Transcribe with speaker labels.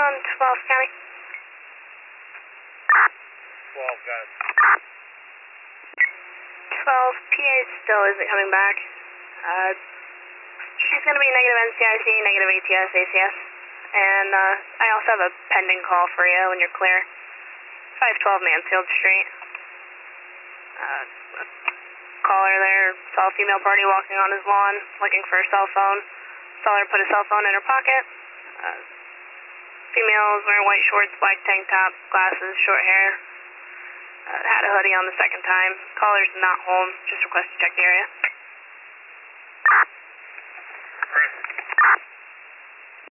Speaker 1: on 12th County.
Speaker 2: 12, got it.
Speaker 1: 12, PA still isn't coming back. She's going to be negative NCIC, negative ATS, ACS. And I also have a pending call for you when you're clear. 512 Mansfield Street. A caller there saw a female party walking on his lawn, looking for a cell phone. Saw her put a cell phone in her pocket. Female was wearing white shorts, black tank top, glasses, short hair. Had a hoodie on the second time. Caller's not home. Just request to check the area.